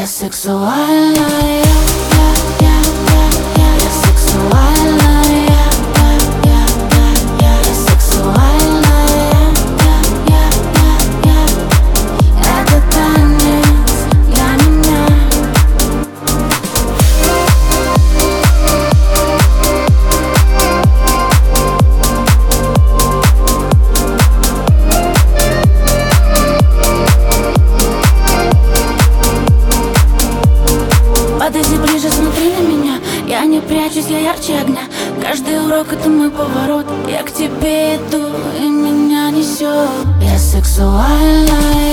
Я сексуальная, я сексуальная, я сексуальная, это танец для меня. Подойди ближе, смотри на меня. Я не прячусь, я ярче огня. Каждый урок — это мой поворот. Я к тебе иду, и меня несет. Я сексуальная.